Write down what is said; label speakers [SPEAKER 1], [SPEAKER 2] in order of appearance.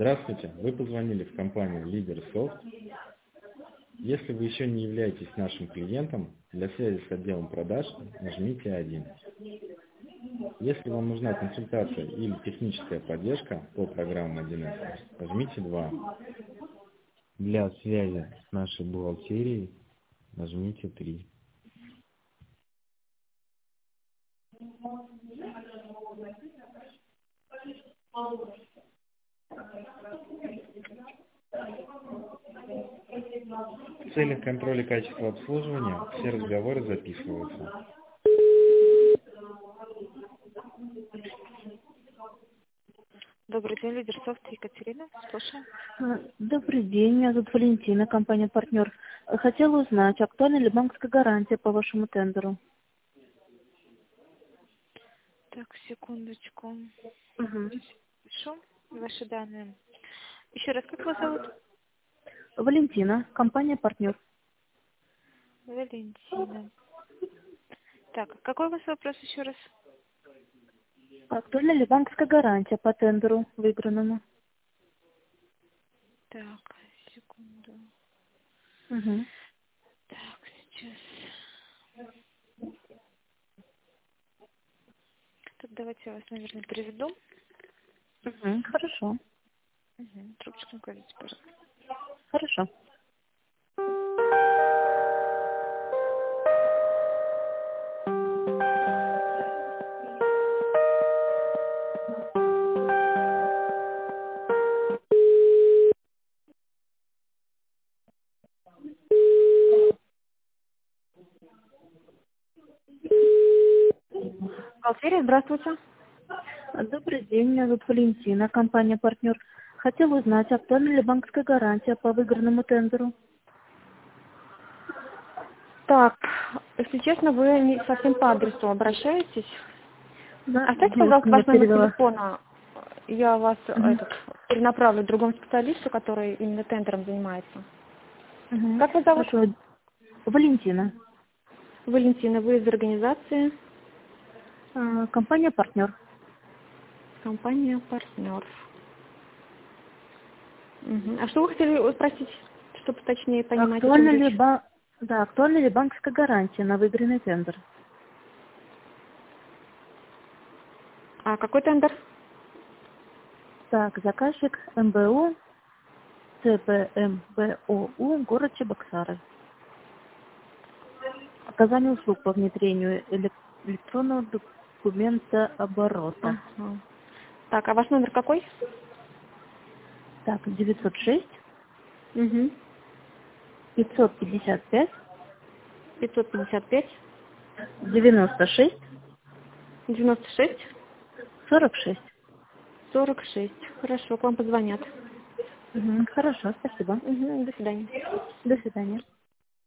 [SPEAKER 1] Здравствуйте, вы позвонили в компанию Лидерсофт. Если вы еще не являетесь нашим клиентом, для связи с отделом продаж нажмите 1. Если вам нужна консультация или техническая поддержка по программам 1С, нажмите 2. Для связи с нашей бухгалтерией нажмите 3. В целях контроля качества обслуживания все разговоры записываются.
[SPEAKER 2] Добрый день, Лидерсофт, Екатерина. Слушаю.
[SPEAKER 3] Добрый день, меня зовут Валентина, компания «Партнер». Хотела узнать, актуальна ли банковская гарантия по вашему тендеру?
[SPEAKER 2] Так, секундочку.
[SPEAKER 3] Угу.
[SPEAKER 2] Пишу ваши данные. Еще раз, как вас зовут?
[SPEAKER 3] Валентина, компания «Партнер».
[SPEAKER 2] Валентина. Так, какой у вас вопрос еще раз?
[SPEAKER 3] Актуальна ли банковская гарантия по тендеру выигранному?
[SPEAKER 2] Так, секунду.
[SPEAKER 3] Угу.
[SPEAKER 2] Так, сейчас. Так, давайте я вас, наверное, переведу.
[SPEAKER 3] Угу. Хорошо.
[SPEAKER 2] Угу. Трубочку кладите, пожалуйста.
[SPEAKER 3] Хорошо.
[SPEAKER 2] Бухгалтерия, здравствуйте.
[SPEAKER 3] Добрый день, меня зовут Валентина, компания «Партнер». Хотела узнать, актуальна ли банковская гарантия по выигранному тендеру?
[SPEAKER 2] Так, если честно, вы не совсем по адресу обращаетесь.
[SPEAKER 3] Да,
[SPEAKER 2] Оставьте,
[SPEAKER 3] девушка
[SPEAKER 2] пожалуйста,
[SPEAKER 3] мне
[SPEAKER 2] ваш номер
[SPEAKER 3] передала.
[SPEAKER 2] телефона. Я вас
[SPEAKER 3] Угу.
[SPEAKER 2] перенаправлю к другому специалисту, который именно тендером занимается.
[SPEAKER 3] Угу.
[SPEAKER 2] Как вас зовут?
[SPEAKER 3] Хорошо. Валентина,
[SPEAKER 2] Валентина, вы из организации
[SPEAKER 3] компания «Партнер».
[SPEAKER 2] компания «Партнер». Мгм. А что вы хотели спросить, чтобы точнее понимать, о чем речь?
[SPEAKER 3] Актуальна ли банковская гарантия на выигранный тендер?
[SPEAKER 2] А какой тендер?
[SPEAKER 3] Так, заказчик МБУ, ЦПМБОУ, город Чебоксары. Оказание услуг по внедрению электронного документа оборота.
[SPEAKER 2] Ага. Так, а ваш номер какой?
[SPEAKER 3] Так, 906
[SPEAKER 2] Угу.
[SPEAKER 3] 555
[SPEAKER 2] 555
[SPEAKER 3] 96
[SPEAKER 2] 96
[SPEAKER 3] 46.
[SPEAKER 2] 46. Хорошо, к вам позвонят.
[SPEAKER 3] Хорошо, спасибо.
[SPEAKER 2] Угу. До свидания.
[SPEAKER 3] До свидания.